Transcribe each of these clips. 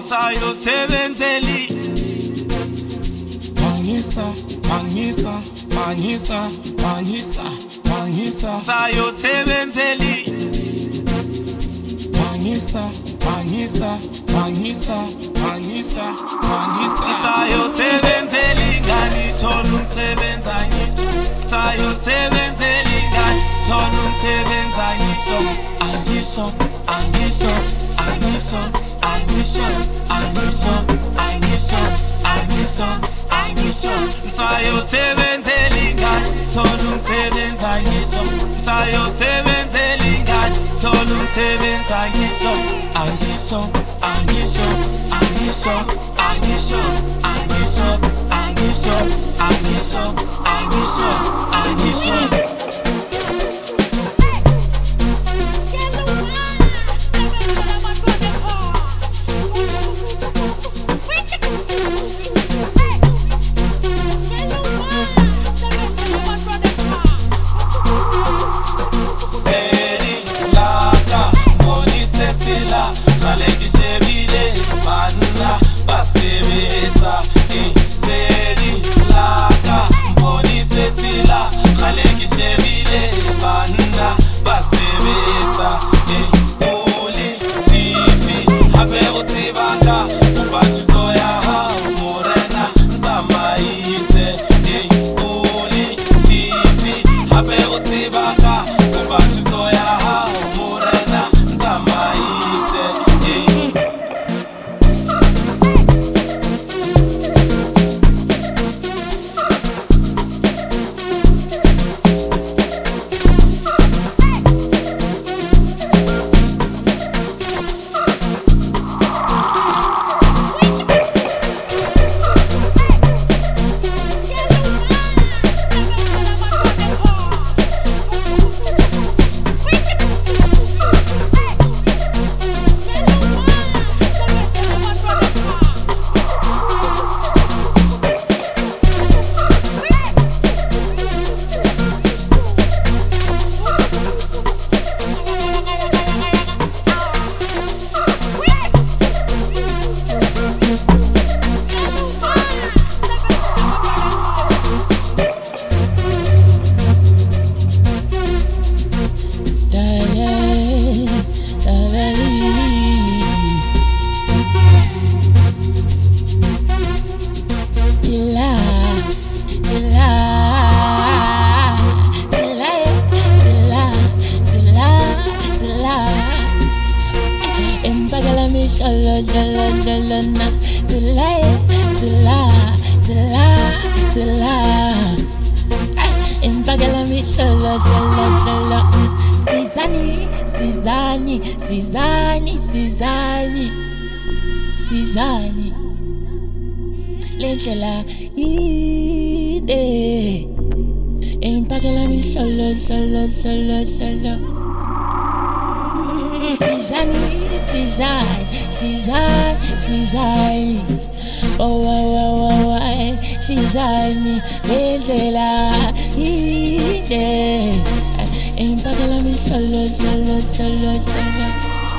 sayosebenzeli Mangisa, mangisa, mangisa, mangisa, mangisa, sayosebenzeli mangisa, mangisa, mangisa, mangisa, mangisa, sayosebenzeli nganithola umsebenzi angisho sayosebenzeli nganithola umsebenzi angisho angisho angisho angisho angisho angisho angisho angisho angisho sayosebenzeli nganithola umsebenzi angisho sayosebenzeli nganithola umsebenzi angisho angisho angisho angisho angisho angisho angisho angisho angisho angisho Sizani lendlela ide impakela misholo sholo sholo sholo Sizani oh Sizani lendlela ide impakela misholo sholo sholo sholo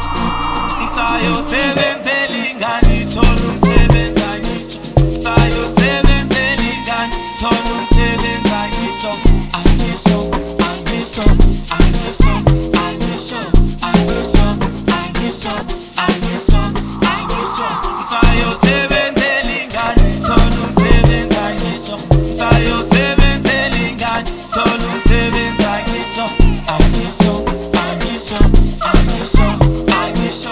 sayosebenzeli nganithola umsebenzi angisho sayosebenzeli nganithola umsebenzi angisho angisho angisho angisho angisho angisho angisho angisho angisho sayosebenzeli nganithola umsebenzi angisho sayosebenzeli nganithola umsebenzi angisho angisho angisho angisho angisho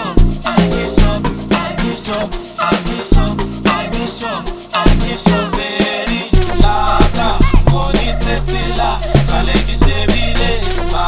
angisho veri lata moni setila kale kishebile